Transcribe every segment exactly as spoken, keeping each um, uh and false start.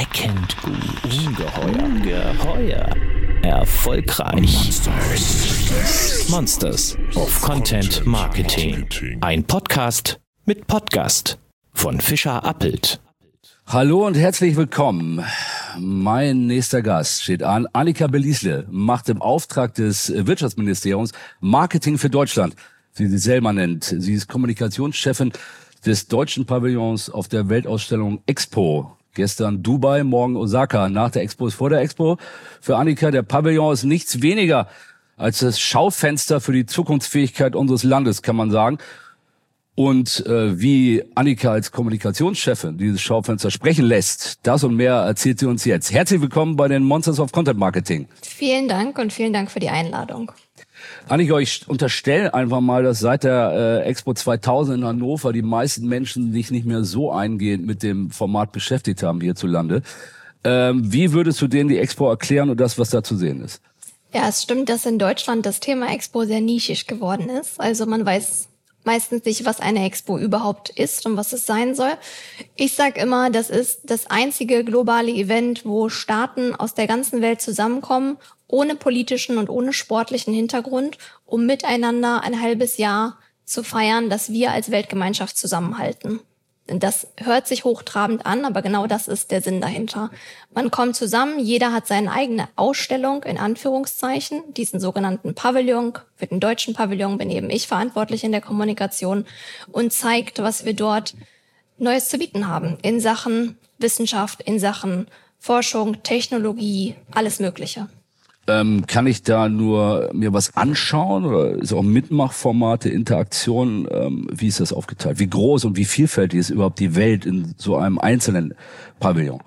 erschreckend gut, ungeheuer, geheuer, erfolgreich. Monsters. Monsters of Content Marketing. Ein Podcast mit Podcast von Fischer Appelt. Hallo und herzlich willkommen. Mein nächster Gast steht an. Annika Bellisle macht im Auftrag des Wirtschaftsministeriums Marketing für Deutschland, wie sie selber nennt. Sie ist Kommunikationschefin des deutschen Pavillons auf der Weltausstellung Expo. Gestern Dubai, morgen Osaka. Nach der Expo ist vor der Expo. Für Annika, der Pavillon ist nichts weniger als das Schaufenster für die Zukunftsfähigkeit unseres Landes, kann man sagen. Und äh, wie Annika als Kommunikationschefin dieses Schaufenster sprechen lässt, das und mehr erzählt sie uns jetzt. Herzlich willkommen bei den Monsters of Content Marketing. Vielen Dank und vielen Dank für die Einladung. Annika, ich unterstelle einfach mal, dass seit der äh, Expo zweitausend in Hannover die meisten Menschen sich nicht mehr so eingehend mit dem Format beschäftigt haben hierzulande. Ähm, wie würdest du denen die Expo erklären und das, was da zu sehen ist? Ja, es stimmt, dass in Deutschland das Thema Expo sehr nischig geworden ist. Also man weiß meistens nicht, was eine Expo überhaupt ist und was es sein soll. Ich sage immer, das ist das einzige globale Event, wo Staaten aus der ganzen Welt zusammenkommen, ohne politischen und ohne sportlichen Hintergrund, um miteinander ein halbes Jahr zu feiern, dass wir als Weltgemeinschaft zusammenhalten. Das hört sich hochtrabend an, aber genau das ist der Sinn dahinter. Man kommt zusammen, jeder hat seine eigene Ausstellung, in Anführungszeichen, diesen sogenannten Pavillon. Für den deutschen Pavillon bin eben ich verantwortlich in der Kommunikation und zeigt, was wir dort Neues zu bieten haben in Sachen Wissenschaft, in Sachen Forschung, Technologie, alles Mögliche. Ähm, kann ich da nur mir was anschauen oder ist auch Mitmachformate, Interaktion, ähm, wie ist das aufgeteilt? Wie groß und wie vielfältig ist überhaupt die Welt in so einem einzelnen Pavillon?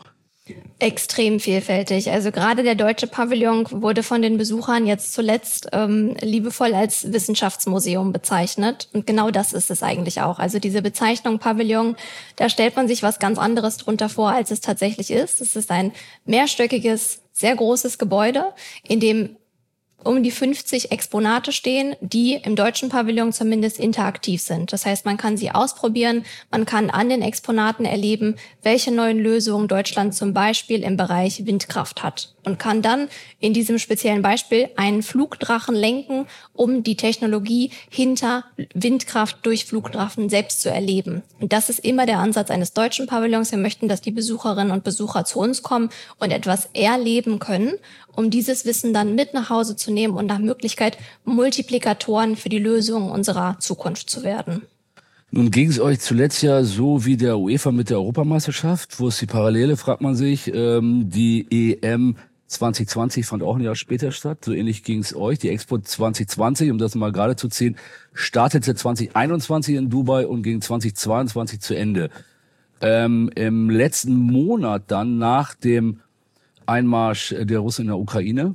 Extrem vielfältig. Also gerade der deutsche Pavillon wurde von den Besuchern jetzt zuletzt ähm, liebevoll als Wissenschaftsmuseum bezeichnet. Und genau das ist es eigentlich auch. Also diese Bezeichnung Pavillon, da stellt man sich was ganz anderes drunter vor, als es tatsächlich ist. Es ist ein mehrstöckiges, sehr großes Gebäude, in dem um die fünfzig Exponate stehen, die im deutschen Pavillon zumindest interaktiv sind. Das heißt, man kann sie ausprobieren, man kann an den Exponaten erleben, welche neuen Lösungen Deutschland zum Beispiel im Bereich Windkraft hat und kann dann in diesem speziellen Beispiel einen Flugdrachen lenken, um die Technologie hinter Windkraft durch Flugdrachen selbst zu erleben. Und das ist immer der Ansatz eines deutschen Pavillons. Wir möchten, dass die Besucherinnen und Besucher zu uns kommen und etwas erleben können, um dieses Wissen dann mit nach Hause zu nehmen und nach Möglichkeit Multiplikatoren für die Lösung unserer Zukunft zu werden. Nun ging es euch zuletzt ja so wie der UEFA mit der Europameisterschaft. Wo ist die Parallele, fragt man sich. Ähm, die E M zwanzig zwanzig fand auch ein Jahr später statt. So ähnlich ging es euch. Die Expo zwanzig zwanzig, um das mal gerade zu ziehen, startete zwanzig einundzwanzig in Dubai und ging zwanzig zweiundzwanzig zu Ende. Ähm, im letzten Monat dann nach dem Einmarsch der Russen in der Ukraine.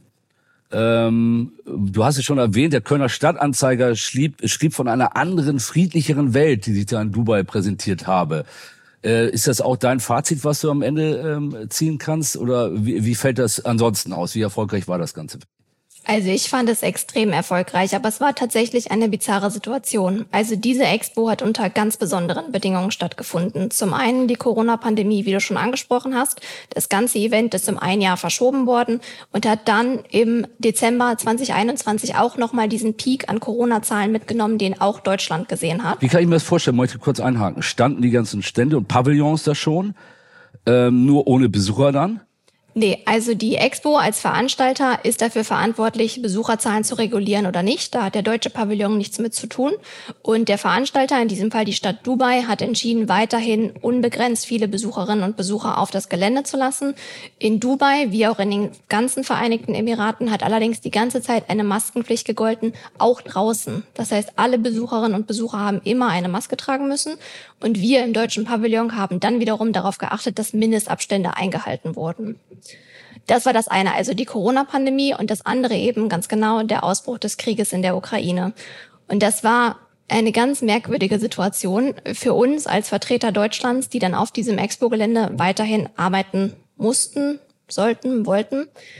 Ähm, du hast es schon erwähnt, der Kölner Stadtanzeiger schrieb, schrieb von einer anderen, friedlicheren Welt, die sich da in Dubai präsentiert habe. Äh, ist das auch dein Fazit, was du am Ende ähm, ziehen kannst? Oder wie, wie fällt das ansonsten aus? Wie erfolgreich war das Ganze? Also ich fand es extrem erfolgreich, aber es war tatsächlich eine bizarre Situation. Also diese Expo hat unter ganz besonderen Bedingungen stattgefunden. Zum einen die Corona-Pandemie, wie du schon angesprochen hast. Das ganze Event ist um ein Jahr verschoben worden und hat dann im Dezember zwanzig einundzwanzig auch nochmal diesen Peak an Corona-Zahlen mitgenommen, den auch Deutschland gesehen hat. Wie kann ich mir das vorstellen? Möchte ich kurz einhaken. Standen die ganzen Stände und Pavillons da schon, ähm, nur ohne Besucher dann? Nee, also die Expo als Veranstalter ist dafür verantwortlich, Besucherzahlen zu regulieren oder nicht. Da hat der deutsche Pavillon nichts mit zu tun. Und der Veranstalter, in diesem Fall die Stadt Dubai, hat entschieden, weiterhin unbegrenzt viele Besucherinnen und Besucher auf das Gelände zu lassen. In Dubai, wie auch in den ganzen Vereinigten Emiraten, hat allerdings die ganze Zeit eine Maskenpflicht gegolten, auch draußen. Das heißt, alle Besucherinnen und Besucher haben immer eine Maske tragen müssen. Und wir im deutschen Pavillon haben dann wiederum darauf geachtet, dass Mindestabstände eingehalten wurden. Das war das eine, also die Corona-Pandemie, und das andere eben ganz genau der Ausbruch des Krieges in der Ukraine. Und das war eine ganz merkwürdige Situation für uns als Vertreter Deutschlands, die dann auf diesem Expo-Gelände weiterhin arbeiten mussten, sollten, wollten.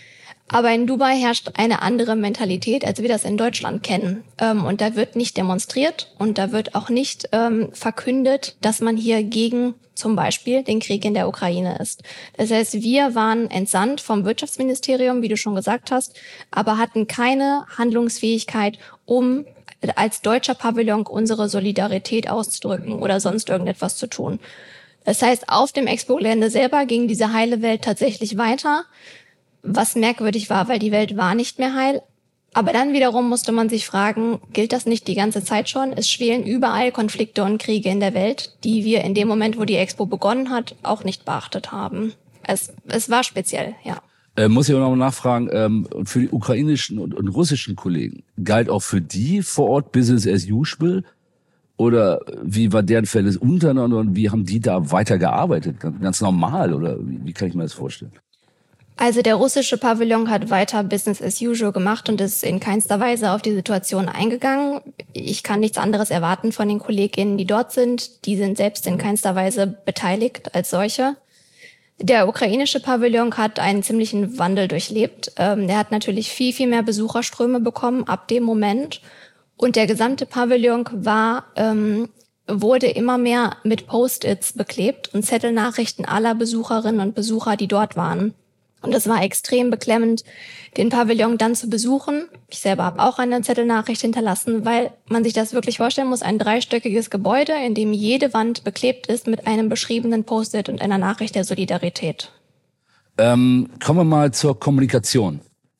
Aber in Dubai herrscht eine andere Mentalität, als wir das in Deutschland kennen. Ähm, und da wird nicht demonstriert und da wird auch nicht ähm, verkündet, dass man hier gegen zum Beispiel den Krieg in der Ukraine ist. Das heißt, wir waren entsandt vom Wirtschaftsministerium, wie du schon gesagt hast, aber hatten keine Handlungsfähigkeit, um als deutscher Pavillon unsere Solidarität auszudrücken oder sonst irgendetwas zu tun. Das heißt, auf dem Expo-Gelände selber ging diese heile Welt tatsächlich weiter, was merkwürdig war, weil die Welt war nicht mehr heil. Aber dann wiederum musste man sich fragen, gilt das nicht die ganze Zeit schon? Es schwelen überall Konflikte und Kriege in der Welt, die wir in dem Moment, wo die Expo begonnen hat, auch nicht beachtet haben. Es, es war speziell, ja. Äh, muss ich auch noch nachfragen, ähm, für die ukrainischen und, und russischen Kollegen, galt auch für die vor Ort Business as usual? Oder wie war deren Verhältnis untereinander und wie haben die da weitergearbeitet? Ganz, ganz normal oder wie, wie kann ich mir das vorstellen? Also der russische Pavillon hat weiter Business as usual gemacht und ist in keinster Weise auf die Situation eingegangen. Ich kann nichts anderes erwarten von den KollegInnen, die dort sind. Die sind selbst in keinster Weise beteiligt als solche. Der ukrainische Pavillon hat einen ziemlichen Wandel durchlebt. Ähm, der hat natürlich viel, viel mehr Besucherströme bekommen ab dem Moment. Und der gesamte Pavillon war, ähm, wurde immer mehr mit Post-its beklebt und Zettelnachrichten aller Besucherinnen und Besucher, die dort waren. Und es war extrem beklemmend, den Pavillon dann zu besuchen. Ich selber habe auch eine Zettelnachricht hinterlassen, weil man sich das wirklich vorstellen muss, ein dreistöckiges Gebäude, in dem jede Wand beklebt ist mit einem beschriebenen Post-it und einer Nachricht der Solidarität. Ähm, kommen wir mal zur Kommunikation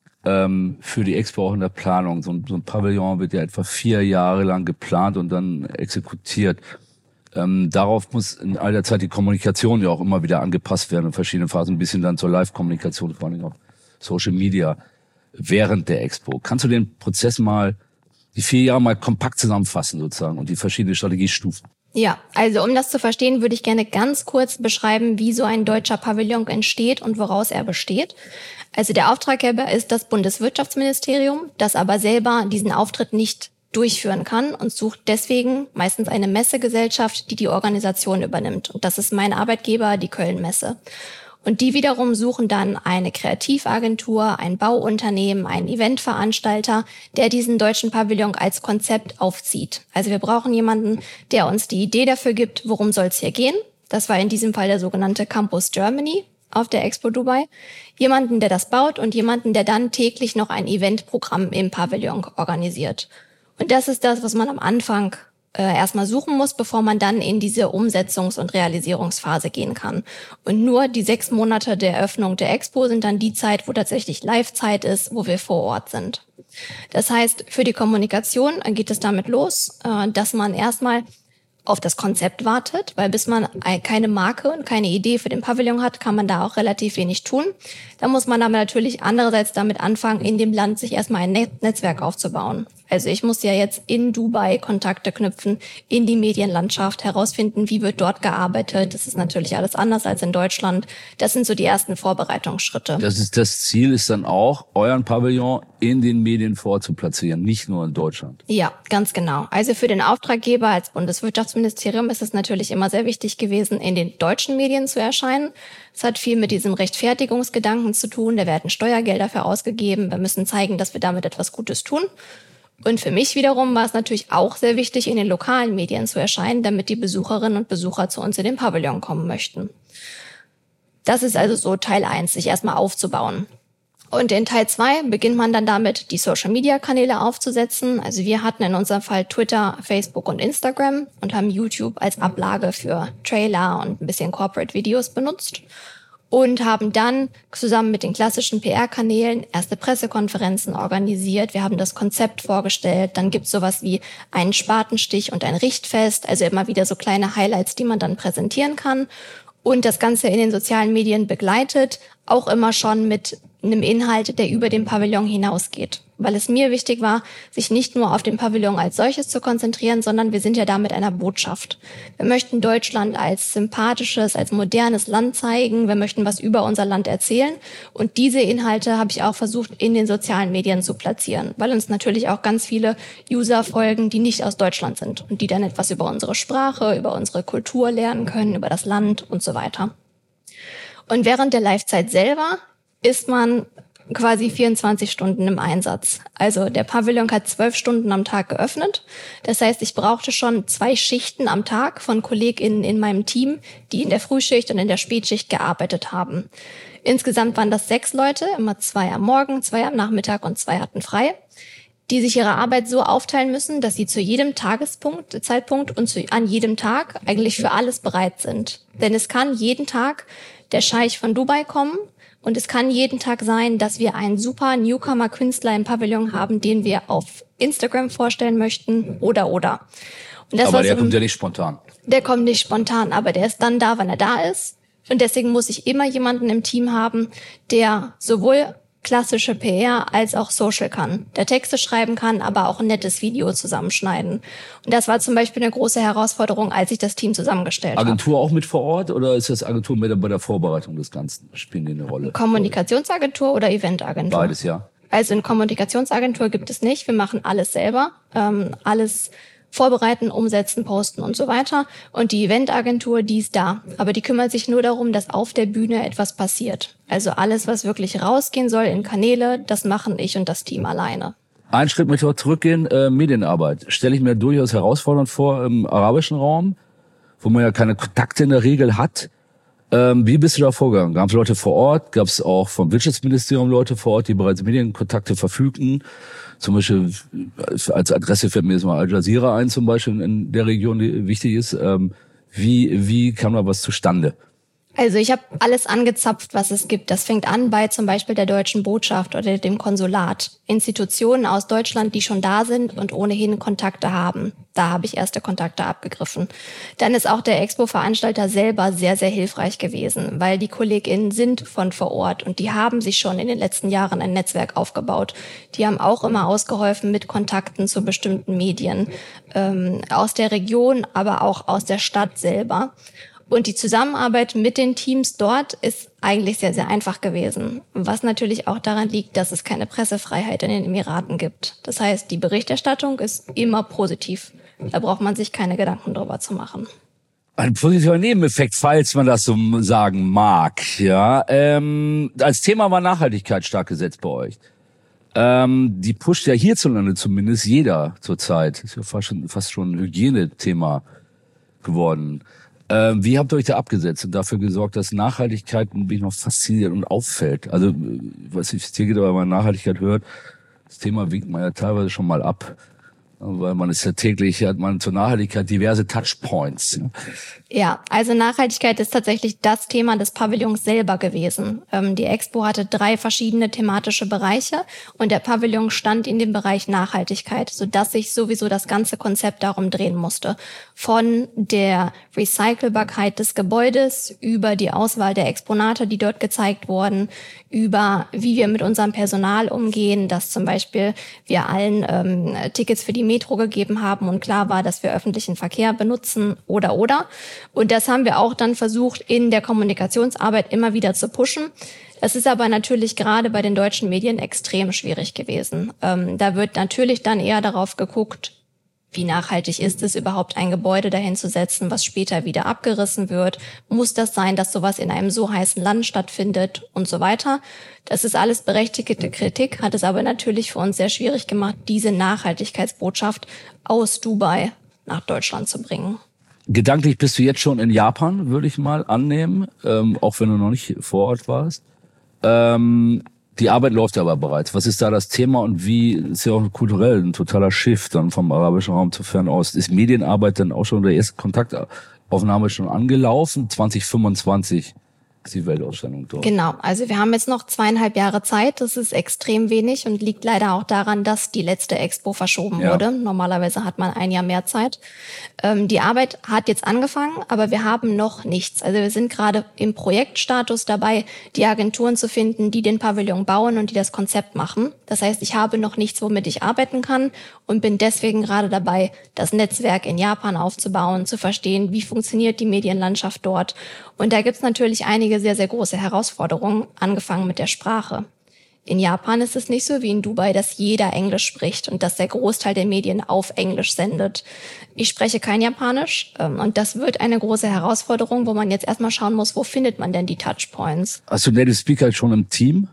ähm, für die Expo auch in der Planung. So ein, so ein Pavillon wird ja etwa vier Jahre lang geplant und dann exekutiert. Ähm, darauf muss in all der Zeit die Kommunikation ja auch immer wieder angepasst werden in verschiedenen Phasen, ein bisschen dann zur Live-Kommunikation, vor allem auf Social Media während der Expo. Kannst du den Prozess mal, die vier Jahre mal kompakt zusammenfassen sozusagen und die verschiedenen Strategiestufen? Ja, also um das zu verstehen, würde ich gerne ganz kurz beschreiben, wie so ein deutscher Pavillon entsteht und woraus er besteht. Also der Auftraggeber ist das Bundeswirtschaftsministerium, das aber selber diesen Auftritt nicht durchführen kann und sucht deswegen meistens eine Messegesellschaft, die die Organisation übernimmt. Und das ist mein Arbeitgeber, die Köln Messe. Und die wiederum suchen dann eine Kreativagentur, ein Bauunternehmen, einen Eventveranstalter, der diesen deutschen Pavillon als Konzept aufzieht. Also wir brauchen jemanden, der uns die Idee dafür gibt, worum soll es hier gehen. Das war in diesem Fall der sogenannte Campus Germany auf der Expo Dubai. Jemanden, der das baut und jemanden, der dann täglich noch ein Eventprogramm im Pavillon organisiert. Und das ist das, was man am Anfang äh, erstmal suchen muss, bevor man dann in diese Umsetzungs- und Realisierungsphase gehen kann. Und nur die sechs Monate der Eröffnung der Expo sind dann die Zeit, wo tatsächlich Live-Zeit ist, wo wir vor Ort sind. Das heißt, für die Kommunikation geht es damit los, äh, dass man erstmal auf das Konzept wartet, weil bis man keine Marke und keine Idee für den Pavillon hat, kann man da auch relativ wenig tun. Da muss man aber natürlich andererseits damit anfangen, in dem Land sich erstmal ein Netzwerk aufzubauen. Also ich muss ja jetzt in Dubai Kontakte knüpfen, in die Medienlandschaft, herausfinden, wie wird dort gearbeitet. Das ist natürlich alles anders als in Deutschland. Das sind so die ersten Vorbereitungsschritte. Das ist das Ziel, ist dann auch, euren Pavillon in den Medien vorzuplatzieren, nicht nur in Deutschland. Ja, ganz genau. Also für den Auftraggeber als Bundeswirtschaftsministerium ist es natürlich immer sehr wichtig gewesen, in den deutschen Medien zu erscheinen. Es hat viel mit diesem Rechtfertigungsgedanken zu tun. Da werden Steuergelder dafür ausgegeben. Wir müssen zeigen, dass wir damit etwas Gutes tun. Und für mich wiederum war es natürlich auch sehr wichtig, in den lokalen Medien zu erscheinen, damit die Besucherinnen und Besucher zu uns in den Pavillon kommen möchten. Das ist also so Teil eins, sich erstmal aufzubauen. Und in Teil zwei beginnt man dann damit, die Social-Media-Kanäle aufzusetzen. Also wir hatten in unserem Fall Twitter, Facebook und Instagram und haben YouTube als Ablage für Trailer und ein bisschen Corporate-Videos benutzt. Und haben dann zusammen mit den klassischen P R-Kanälen erste Pressekonferenzen organisiert. Wir haben das Konzept vorgestellt. Dann gibt's sowas wie einen Spatenstich und ein Richtfest. Also immer wieder so kleine Highlights, die man dann präsentieren kann. Und das Ganze in den sozialen Medien begleitet, auch immer schon mit einem Inhalt, der über den Pavillon hinausgeht. Weil es mir wichtig war, sich nicht nur auf den Pavillon als solches zu konzentrieren, sondern wir sind ja da mit einer Botschaft. Wir möchten Deutschland als sympathisches, als modernes Land zeigen. Wir möchten was über unser Land erzählen. Und diese Inhalte habe ich auch versucht, in den sozialen Medien zu platzieren, weil uns natürlich auch ganz viele User folgen, die nicht aus Deutschland sind und die dann etwas über unsere Sprache, über unsere Kultur lernen können, über das Land und so weiter. Und während der Live-Zeit selber ist man quasi vierundzwanzig Stunden im Einsatz. Also der Pavillon hat zwölf Stunden am Tag geöffnet. Das heißt, ich brauchte schon zwei Schichten am Tag von KollegInnen in meinem Team, die in der Frühschicht und in der Spätschicht gearbeitet haben. Insgesamt waren das sechs Leute, immer zwei am Morgen, zwei am Nachmittag und zwei hatten frei, die sich ihre Arbeit so aufteilen müssen, dass sie zu jedem Tagespunkt, Zeitpunkt und zu, an jedem Tag eigentlich für alles bereit sind. Denn es kann jeden Tag der Scheich von Dubai kommen und es kann jeden Tag sein, dass wir einen super Newcomer-Künstler im Pavillon haben, den wir auf Instagram vorstellen möchten oder oder. Und das aber der so, kommt ja nicht spontan. Der kommt nicht spontan, aber der ist dann da, wann er da ist. Und deswegen muss ich immer jemanden im Team haben, der sowohl klassische P R als auch Social kann, der Texte schreiben kann, aber auch ein nettes Video zusammenschneiden. Und das war zum Beispiel eine große Herausforderung, als ich das Team zusammengestellt habe. Agentur auch mit vor Ort oder ist das Agentur mit bei der Vorbereitung des Ganzen? Spielen die eine Rolle? Kommunikationsagentur oder Eventagentur? Beides, ja. Also eine Kommunikationsagentur gibt es nicht. Wir machen alles selber, ähm, alles vorbereiten, umsetzen, posten und so weiter. Und die Eventagentur, die ist da. Aber die kümmert sich nur darum, dass auf der Bühne etwas passiert. Also alles, was wirklich rausgehen soll in Kanäle, das machen ich und das Team alleine. Einen Schritt möchte ich auch zurückgehen. Äh, Medienarbeit stelle ich mir durchaus herausfordernd vor im arabischen Raum, wo man ja keine Kontakte in der Regel hat. Ähm, wie bist du da vorgegangen? Gab es Leute vor Ort? Gab es auch vom Wirtschaftsministerium Leute vor Ort, die bereits Medienkontakte verfügten? Zum Beispiel als Adresse fällt mir jetzt mal Al Jazeera ein, zum Beispiel in der Region, die wichtig ist. Ähm, wie, wie kam da was zustande? Also ich habe alles angezapft, was es gibt. Das fängt an bei zum Beispiel der deutschen Botschaft oder dem Konsulat. Institutionen aus Deutschland, die schon da sind und ohnehin Kontakte haben. Da habe ich erste Kontakte abgegriffen. Dann ist auch der Expo-Veranstalter selber sehr, sehr hilfreich gewesen, weil die KollegInnen sind von vor Ort und die haben sich schon in den letzten Jahren ein Netzwerk aufgebaut. Die haben auch immer ausgeholfen mit Kontakten zu bestimmten Medien, ähm, aus der Region, aber auch aus der Stadt selber. Und die Zusammenarbeit mit den Teams dort ist eigentlich sehr, sehr einfach gewesen. Was natürlich auch daran liegt, dass es keine Pressefreiheit in den Emiraten gibt. Das heißt, die Berichterstattung ist immer positiv. Da braucht man sich keine Gedanken drüber zu machen. Ein positiver Nebeneffekt, falls man das so sagen mag. Ja, ähm, als Thema war Nachhaltigkeit stark gesetzt bei euch. Ähm, die pusht ja hierzulande zumindest jeder zurzeit. Ist ja fast schon, fast schon ein Hygienethema geworden. Ähm, wie habt ihr euch da abgesetzt und dafür gesorgt, dass Nachhaltigkeit ein bisschen noch fasziniert und auffällt? Also, was ich hier geht, wenn man Nachhaltigkeit hört, das Thema winkt man ja teilweise schon mal ab. Weil man ist ja täglich, hat man zur Nachhaltigkeit diverse Touchpoints. Ja, also Nachhaltigkeit ist tatsächlich das Thema des Pavillons selber gewesen. Ähm, die Expo hatte drei verschiedene thematische Bereiche und der Pavillon stand in dem Bereich Nachhaltigkeit, sodass sich sowieso das ganze Konzept darum drehen musste. Von der Recycelbarkeit des Gebäudes über die Auswahl der Exponate, die dort gezeigt wurden, über wie wir mit unserem Personal umgehen, dass zum Beispiel wir allen ähm, Tickets für die Metro gegeben haben und klar war, dass wir öffentlichen Verkehr benutzen oder oder. Und das haben wir auch dann versucht, in der Kommunikationsarbeit immer wieder zu pushen. Das ist aber natürlich gerade bei den deutschen Medien extrem schwierig gewesen. Ähm, da wird natürlich dann eher darauf geguckt, wie nachhaltig ist es überhaupt, ein Gebäude dahin zu setzen, was später wieder abgerissen wird? Muss das sein, dass sowas in einem so heißen Land stattfindet und so weiter? Das ist alles berechtigte Kritik, hat es aber natürlich für uns sehr schwierig gemacht, diese Nachhaltigkeitsbotschaft aus Dubai nach Deutschland zu bringen. Gedanklich bist du jetzt schon in Japan, würde ich mal annehmen, ähm, auch wenn du noch nicht vor Ort warst. Ähm, die Arbeit läuft aber bereits. Was ist da das Thema und wie ist ja auch kulturell ein totaler Shift dann vom arabischen Raum zu Fernost? Ist Medienarbeit dann auch schon der erste Kontaktaufnahme schon angelaufen? zwanzig fünfundzwanzig ist die Weltausstellung dort. Genau, also wir haben jetzt noch zweieinhalb Jahre Zeit. Das ist extrem wenig und liegt leider auch daran, dass die letzte Expo verschoben ja. wurde. Normalerweise hat man ein Jahr mehr Zeit. Ähm, die Arbeit hat jetzt angefangen, aber wir haben noch nichts. Also wir sind gerade im Projektstatus dabei, die Agenturen zu finden, die den Pavillon bauen und die das Konzept machen. Das heißt, ich habe noch nichts, womit ich arbeiten kann und bin deswegen gerade dabei, das Netzwerk in Japan aufzubauen, zu verstehen, wie funktioniert die Medienlandschaft dort. Und da gibt's natürlich einige sehr, sehr große Herausforderungen, angefangen mit der Sprache. In Japan ist es nicht so wie in Dubai, dass jeder Englisch spricht und dass der Großteil der Medien auf Englisch sendet. Ich spreche kein Japanisch und das wird eine große Herausforderung, wo man jetzt erstmal schauen muss, wo findet man denn die Touchpoints? Hast du Native Speaker schon im Team?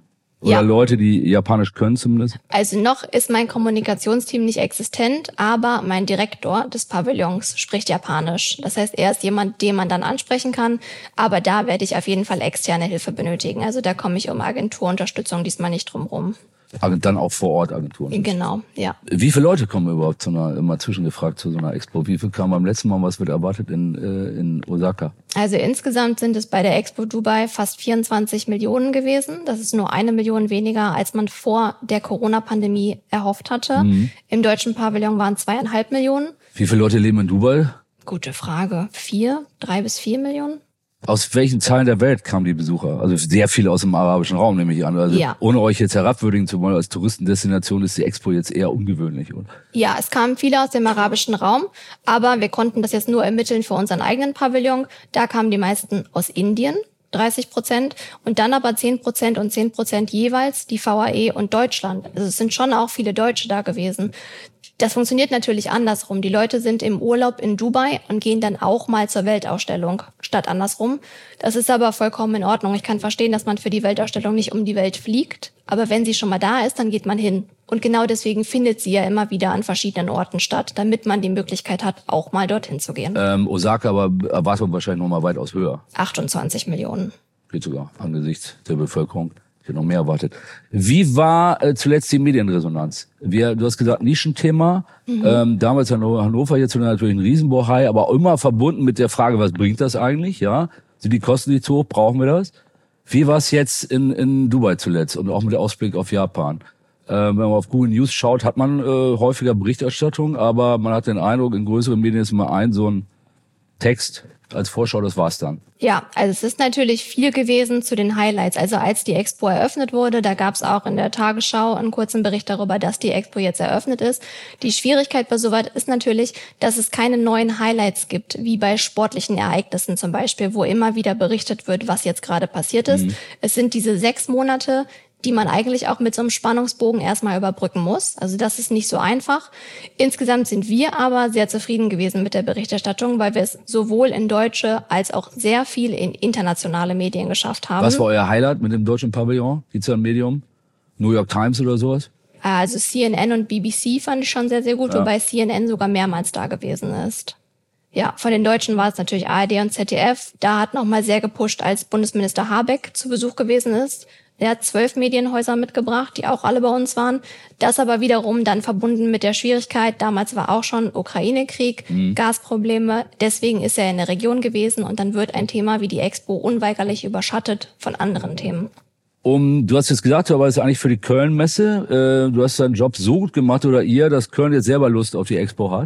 Oder Ja. Leute, die Japanisch können zumindest? Also noch ist mein Kommunikationsteam nicht existent, aber mein Direktor des Pavillons spricht Japanisch. Das heißt, er ist jemand, den man dann ansprechen kann, aber da werde ich auf jeden Fall externe Hilfe benötigen. Also da komme ich um Agenturunterstützung diesmal nicht drum rum. Also dann auch vor Ort Agenturen. Genau, ja. Wie viele Leute kommen überhaupt zu einer, immer zwischengefragt zu so einer Expo? Wie viel kam beim letzten Mal, was wird erwartet in, äh, in Osaka? Also insgesamt sind es bei der Expo Dubai fast vierundzwanzig Millionen gewesen. Das ist nur eine Million weniger, als man vor der Corona-Pandemie erhofft hatte. Mhm. Im deutschen Pavillon waren zweieinhalb Millionen. Wie viele Leute leben in Dubai? Gute Frage. Vier, drei bis vier Millionen? Aus welchen Teilen der Welt kamen die Besucher? Also sehr viele aus dem arabischen Raum, nehme ich an. Also ja. Ohne euch jetzt herabwürdigen zu wollen, als Touristendestination ist die Expo jetzt eher ungewöhnlich, oder? Ja, es kamen viele aus dem arabischen Raum, aber wir konnten das jetzt nur ermitteln für unseren eigenen Pavillon. Da kamen die meisten aus Indien, dreißig Prozent, und dann aber zehn Prozent und zehn Prozent jeweils die V A E und Deutschland. Also es sind schon auch viele Deutsche da gewesen. Das funktioniert natürlich andersrum. Die Leute sind im Urlaub in Dubai und gehen dann auch mal zur Weltausstellung, statt andersrum. Das ist aber vollkommen in Ordnung. Ich kann verstehen, dass man für die Weltausstellung nicht um die Welt fliegt. Aber wenn sie schon mal da ist, dann geht man hin. Und genau deswegen findet sie ja immer wieder an verschiedenen Orten statt, damit man die Möglichkeit hat, auch mal dorthin zu gehen. Ähm, Osaka aber Erwartung wahrscheinlich noch mal weitaus höher. achtundzwanzig Millionen. Geht sogar angesichts der Bevölkerung. Ich hätte noch mehr erwartet. Wie war äh, zuletzt die Medienresonanz? Wir, du hast gesagt, Nischenthema. Mhm. Ähm, damals Hannover, jetzt natürlich ein Riesenbohai, aber immer verbunden mit der Frage, was bringt das eigentlich? Ja, sind die Kosten nicht zu hoch? Brauchen wir das? Wie war es jetzt in, in Dubai zuletzt und auch mit der Ausblick auf Japan? Äh, wenn man auf Google News schaut, hat man äh, häufiger Berichterstattung, aber man hat den Eindruck, in größeren Medien ist immer ein so ein Text als Vorschau, das war's dann. Ja, also es ist natürlich viel gewesen zu den Highlights. Also als die Expo eröffnet wurde, da gab es auch in der Tagesschau einen kurzen Bericht darüber, dass die Expo jetzt eröffnet ist. Die Schwierigkeit bei soweit ist natürlich, dass es keine neuen Highlights gibt, wie bei sportlichen Ereignissen zum Beispiel, wo immer wieder berichtet wird, was jetzt gerade passiert ist. Mhm. Es sind diese sechs Monate, die man eigentlich auch mit so einem Spannungsbogen erstmal überbrücken muss. Also das ist nicht so einfach. Insgesamt sind wir aber sehr zufrieden gewesen mit der Berichterstattung, weil wir es sowohl in deutsche als auch sehr viel in internationale Medien geschafft haben. Was war euer Highlight mit dem deutschen Pavillon? Gibt's da ein Medium? New York Times oder sowas? Also C N N und B B C fand ich schon sehr, sehr gut, ja. Wobei C N N sogar mehrmals da gewesen ist. Ja, von den Deutschen war es natürlich A R D und Z D F. Da hat nochmal sehr gepusht, als Bundesminister Habeck zu Besuch gewesen ist. Er hat zwölf Medienhäuser mitgebracht, die auch alle bei uns waren. Das aber wiederum dann verbunden mit der Schwierigkeit, damals war auch schon Ukraine-Krieg, mhm. Gasprobleme. Deswegen ist er in der Region gewesen und dann wird ein Thema wie die Expo unweigerlich überschattet von anderen Themen. Um, du hast jetzt gesagt, du warst eigentlich für die Köln-Messe. Äh, du hast deinen Job so gut gemacht oder ihr, dass Köln jetzt selber Lust auf die Expo hat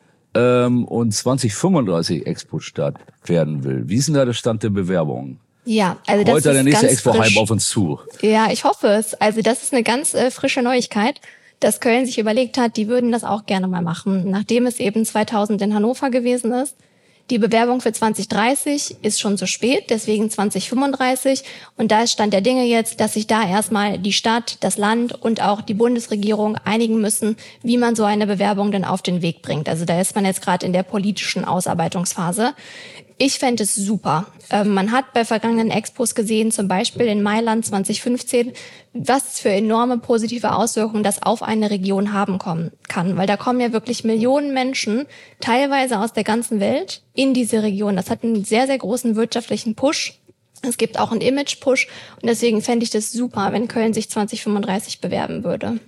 ähm, und zwanzig fünfunddreißig Expo statt werden will. Wie ist denn da der Stand der Bewerbungen? Ja, also das Heute ist der nächste ganz Expo-Hype frisch. auf uns zu. Ja, ich hoffe es. Also das ist eine ganz äh, frische Neuigkeit, dass Köln sich überlegt hat, die würden das auch gerne mal machen, nachdem es eben zweitausend in Hannover gewesen ist. Die Bewerbung für zwanzig dreißig ist schon zu spät, deswegen zwanzig fünfunddreißig. Und da ist Stand der Dinge jetzt, dass sich da erstmal die Stadt, das Land und auch die Bundesregierung einigen müssen, wie man so eine Bewerbung denn auf den Weg bringt. Also da ist man jetzt gerade in der politischen Ausarbeitungsphase. Ich fände es super. Ähm, man hat bei vergangenen Expos gesehen, zum Beispiel in Mailand zwanzig fünfzehn, was für enorme positive Auswirkungen das auf eine Region haben kommen kann. Weil da kommen ja wirklich Millionen Menschen, teilweise aus der ganzen Welt, in diese Region. Das hat einen sehr, sehr großen wirtschaftlichen Push. Es gibt auch einen Image-Push. Und deswegen fände ich das super, wenn Köln sich zwanzig fünfunddreißig bewerben würde.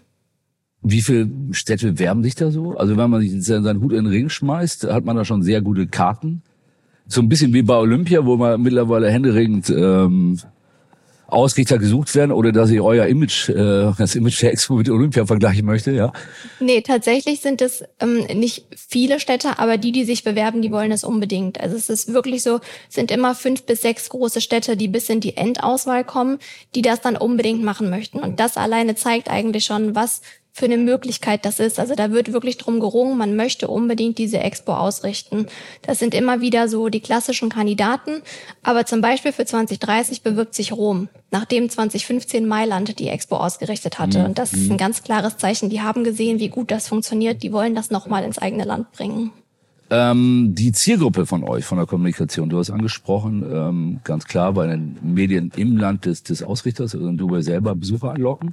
Wie viele Städte werben sich da so? Also wenn man sich seinen Hut in den Ring schmeißt, hat man da schon sehr gute Karten. So ein bisschen wie bei Olympia, wo man mittlerweile händeringend ähm, Ausrichter gesucht werden, oder dass ich euer Image, äh, das Image der Expo mit Olympia vergleichen möchte, ja? Nee, tatsächlich sind es ähm, nicht viele Städte, aber die, die sich bewerben, die wollen es unbedingt. Also es ist wirklich so, es sind immer fünf bis sechs große Städte, die bis in die Endauswahl kommen, die das dann unbedingt machen möchten. Und das alleine zeigt eigentlich schon, was für eine Möglichkeit das ist. Also da wird wirklich drum gerungen, man möchte unbedingt diese Expo ausrichten. Das sind immer wieder so die klassischen Kandidaten. Aber zum Beispiel für zwanzig dreißig bewirbt sich Rom, nachdem zwanzig fünfzehn Mailand die Expo ausgerichtet hatte. Und das ist ein ganz klares Zeichen. Die haben gesehen, wie gut das funktioniert. Die wollen das nochmal ins eigene Land bringen. Ähm, die Zielgruppe von euch, von der Kommunikation, du hast angesprochen, ähm, ganz klar bei den Medien im Land des, des Ausrichters, also du willst selber Besucher anlocken.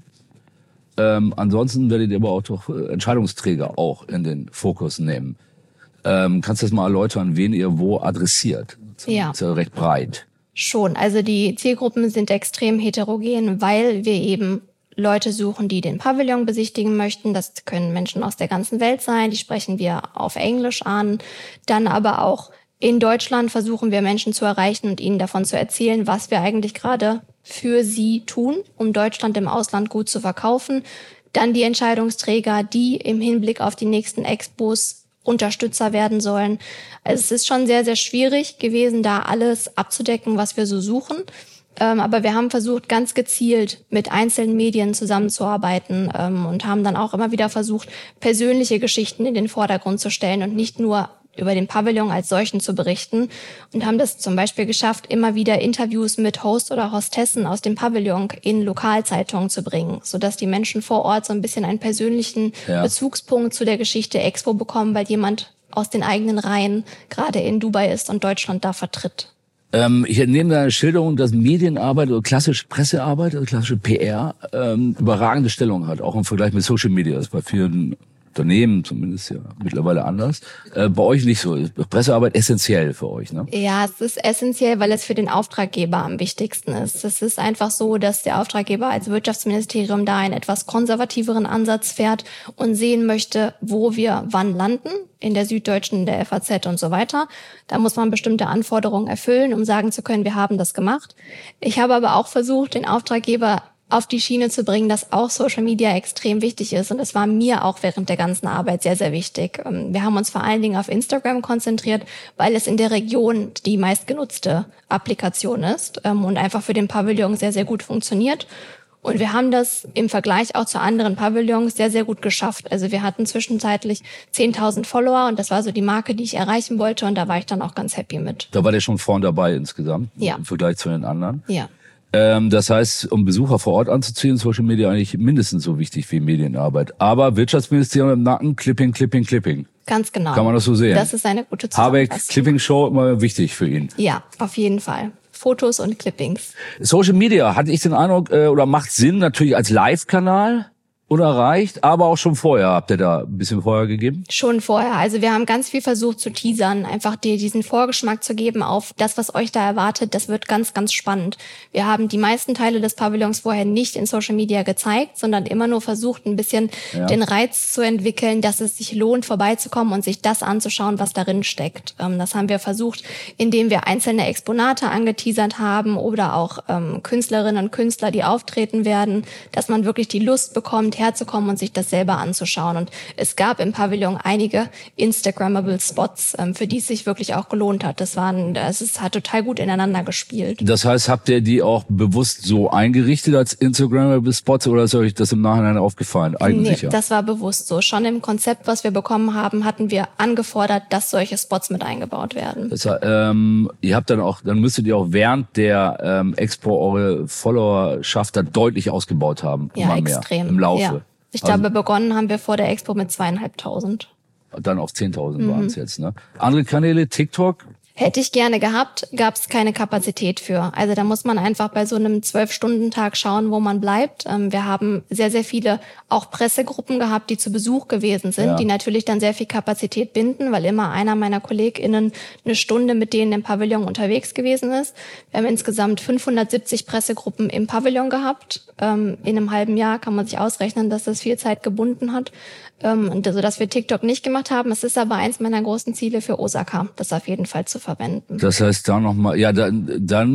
Ähm, ansonsten werdet ihr aber auch doch Entscheidungsträger auch in den Fokus nehmen. Ähm, kannst du das mal erläutern, wen ihr wo adressiert? Das ja. ist ja recht breit. Schon, also die Zielgruppen sind extrem heterogen, weil wir eben Leute suchen, die den Pavillon besichtigen möchten. Das können Menschen aus der ganzen Welt sein, die sprechen wir auf Englisch an. Dann aber auch in Deutschland versuchen wir Menschen zu erreichen und ihnen davon zu erzählen, was wir eigentlich gerade für sie tun, um Deutschland im Ausland gut zu verkaufen. Dann die Entscheidungsträger, die im Hinblick auf die nächsten Expos Unterstützer werden sollen. Also es ist schon sehr, sehr schwierig gewesen, da alles abzudecken, was wir so suchen. Ähm, aber wir haben versucht, ganz gezielt mit einzelnen Medien zusammenzuarbeiten ähm, und haben dann auch immer wieder versucht, persönliche Geschichten in den Vordergrund zu stellen und nicht nur über den Pavillon als solchen zu berichten und haben das zum Beispiel geschafft, immer wieder Interviews mit Host oder Hostessen aus dem Pavillon in Lokalzeitungen zu bringen, sodass die Menschen vor Ort so ein bisschen einen persönlichen ja. Bezugspunkt zu der Geschichte Expo bekommen, weil jemand aus den eigenen Reihen gerade in Dubai ist und Deutschland da vertritt. Ähm, ich entnehme deine Schilderung, dass Medienarbeit oder klassische Pressearbeit, also klassische P R, ähm, überragende Stellung hat, auch im Vergleich mit Social Media. Das ist bei vielen Unternehmen zumindest ja mittlerweile anders. Äh, bei euch nicht so. Pressearbeit essentiell für euch, ne? Ja, es ist essentiell, weil es für den Auftraggeber am wichtigsten ist. Es ist einfach so, dass der Auftraggeber als Wirtschaftsministerium da einen etwas konservativeren Ansatz fährt und sehen möchte, wo wir wann landen, in der Süddeutschen, in der F A Z und so weiter. Da muss man bestimmte Anforderungen erfüllen, um sagen zu können, wir haben das gemacht. Ich habe aber auch versucht, den Auftraggeber auf die Schiene zu bringen, dass auch Social Media extrem wichtig ist. Und es war mir auch während der ganzen Arbeit sehr, sehr wichtig. Wir haben uns vor allen Dingen auf Instagram konzentriert, weil es in der Region die meistgenutzte Applikation ist und einfach für den Pavillon sehr, sehr gut funktioniert. Und wir haben das im Vergleich auch zu anderen Pavillons sehr, sehr gut geschafft. Also wir hatten zwischenzeitlich zehntausend Follower und das war so die Marke, die ich erreichen wollte. Und da war ich dann auch ganz happy mit. Da war der schon vorn dabei insgesamt, ja. im Vergleich zu den anderen. Ja. Ähm, das heißt, um Besucher vor Ort anzuziehen, Social Media eigentlich mindestens so wichtig wie Medienarbeit. Aber Wirtschaftsministerium im Nacken, Clipping, Clipping, Clipping. Ganz genau. Kann man das so sehen? Das ist eine gute Zusammenfassung. Habeck, Clipping-Show, immer wichtig für ihn. Ja, auf jeden Fall. Fotos und Clippings. Social Media, hatte ich den Eindruck, äh, oder macht Sinn natürlich als Live-Kanal? Oder reicht, aber auch schon vorher. Habt ihr da ein bisschen vorher gegeben? Schon vorher. Also wir haben ganz viel versucht zu teasern, einfach dir diesen Vorgeschmack zu geben auf das, was euch da erwartet. Das wird ganz, ganz spannend. Wir haben die meisten Teile des Pavillons vorher nicht in Social Media gezeigt, sondern immer nur versucht, ein bisschen ja. den Reiz zu entwickeln, dass es sich lohnt, vorbeizukommen und sich das anzuschauen, was darin steckt. Das haben wir versucht, indem wir einzelne Exponate angeteasert haben oder auch ähm, Künstlerinnen und Künstler, die auftreten werden, dass man wirklich die Lust bekommt, herzukommen und sich das selber anzuschauen. Und es gab im Pavillon einige Instagrammable Spots, für die es sich wirklich auch gelohnt hat. Das waren, das ist, hat total gut ineinander gespielt. Das heißt, habt ihr die auch bewusst so eingerichtet als Instagrammable Spots oder ist euch das im Nachhinein aufgefallen? Eigentlich nee, das war bewusst so. Schon im Konzept, was wir bekommen haben, hatten wir angefordert, dass solche Spots mit eingebaut werden. Das heißt, ähm, ihr habt dann auch, dann müsstet ihr auch während der ähm, Expo eure Followerschaft da deutlich ausgebaut haben. Ja, immer extrem. Mehr, im Laufe. Ja. Ich glaube, also, begonnen haben wir vor der Expo mit zweieinhalbtausend. Dann auf zehntausend mhm. waren es jetzt, ne? Andere Kanäle, TikTok? Hätte ich gerne gehabt, gab es keine Kapazität für. Also da muss man einfach bei so einem zwölf-Stunden-Tag schauen, wo man bleibt. Ähm, wir haben sehr, sehr viele auch Pressegruppen gehabt, die zu Besuch gewesen sind, ja. die natürlich dann sehr viel Kapazität binden, weil immer einer meiner KollegInnen eine Stunde mit denen im Pavillon unterwegs gewesen ist. Wir haben insgesamt fünfhundertsiebzig Pressegruppen im Pavillon gehabt. Ähm, in einem halben Jahr kann man sich ausrechnen, dass das viel Zeit gebunden hat. Ähm, und also, dass wir TikTok nicht gemacht haben. Es ist aber eins meiner großen Ziele für Osaka, das auf jeden Fall zu verwenden. Das heißt, da nochmal, ja, dann,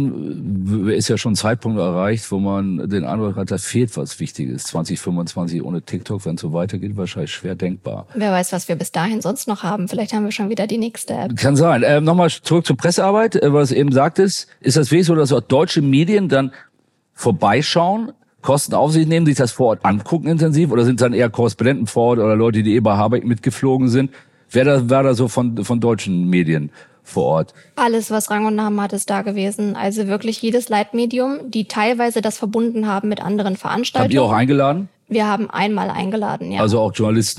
dann ist ja schon ein Zeitpunkt erreicht, wo man den Eindruck hat, da fehlt was Wichtiges. zwanzig fünfundzwanzig ohne TikTok, wenn es so weitergeht, wahrscheinlich schwer denkbar. Wer weiß, was wir bis dahin sonst noch haben. Vielleicht haben wir schon wieder die nächste App. Kann sein. Ähm, nochmal zurück zur Pressearbeit, äh, was du eben sagtest. Ist das wirklich so, dass auch deutsche Medien dann vorbeischauen, Kosten auf sich nehmen, sich das vor Ort angucken intensiv, oder sind es dann eher Korrespondenten vor Ort oder Leute, die eh bei Habeck mitgeflogen sind? Wer da, wer da so von, von deutschen Medien vor Ort? Alles, was Rang und Namen hat, ist da gewesen. Also wirklich jedes Leitmedium, die teilweise das verbunden haben mit anderen Veranstaltungen. Habt ihr auch eingeladen? Wir haben einmal eingeladen, ja. Also auch Journalisten?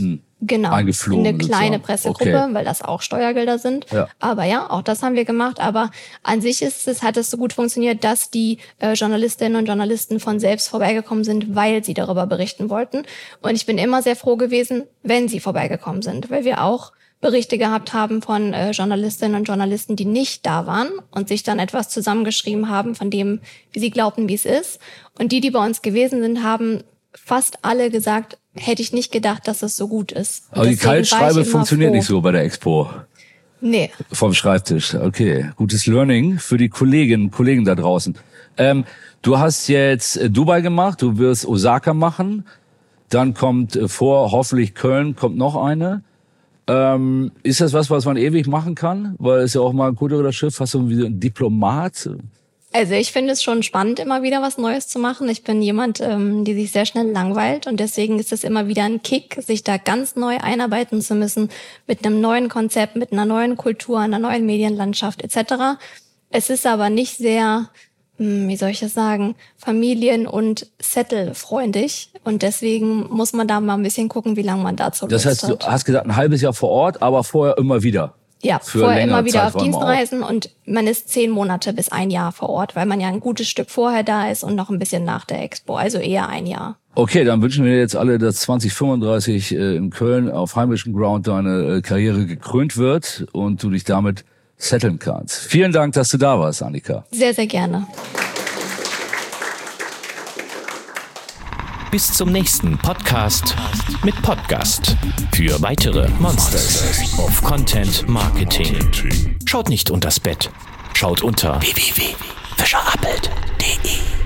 genau, eingeflogen. In eine kleine sozusagen. Pressegruppe, Okay. weil das auch Steuergelder sind. Ja. Aber ja, auch das haben wir gemacht. Aber an sich ist es, hat es so gut funktioniert, dass die äh, Journalistinnen und Journalisten von selbst vorbeigekommen sind, weil sie darüber berichten wollten. Und ich bin immer sehr froh gewesen, wenn sie vorbeigekommen sind, weil wir auch Berichte gehabt haben von äh, Journalistinnen und Journalisten, die nicht da waren und sich dann etwas zusammengeschrieben haben von dem, wie sie glaubten, wie es ist. Und die, die bei uns gewesen sind, haben fast alle gesagt, hätte ich nicht gedacht, dass es so gut ist. Und Aber die deswegen war ich Kaltschreibe immer funktioniert froh. nicht so bei der Expo. Nee. Vom Schreibtisch, okay. Gutes Learning für die Kolleginnen und Kollegen da draußen. Ähm, du hast jetzt äh, Dubai gemacht, du wirst Osaka machen, dann kommt äh, vor, hoffentlich Köln, kommt noch eine. Ähm, ist das was, was man ewig machen kann? Weil es ja auch mal ein kulturelles Schiff, hast du irgendwie ein Diplomat? Also ich finde es schon spannend, immer wieder was Neues zu machen. Ich bin jemand, ähm, die sich sehr schnell langweilt und deswegen ist es immer wieder ein Kick, sich da ganz neu einarbeiten zu müssen mit einem neuen Konzept, mit einer neuen Kultur, einer neuen Medienlandschaft et cetera. Es ist aber nicht sehr, hm, wie soll ich das sagen, familien- und Settle-freundlich und deswegen muss man da mal ein bisschen gucken, wie lange man dazu Das Lust heißt, du hat. hast gesagt, ein halbes Jahr vor Ort, aber vorher immer wieder. Ja, für vorher längere immer wieder auf Zeiträume Dienstreisen und man ist zehn Monate bis ein Jahr vor Ort, weil man ja ein gutes Stück vorher da ist und noch ein bisschen nach der Expo, also eher ein Jahr. Okay, dann wünschen wir jetzt alle, dass zwanzig fünfunddreißig äh, in Köln auf heimischem Ground deine äh, Karriere gekrönt wird und du dich damit setteln kannst. Vielen Dank, dass du da warst, Annika. Sehr, sehr gerne. Bis zum nächsten Podcast mit Podcast. Für weitere Monsters of Content Marketing. Schaut nicht unters Bett. Schaut unter w w w punkt fischerappelt punkt de.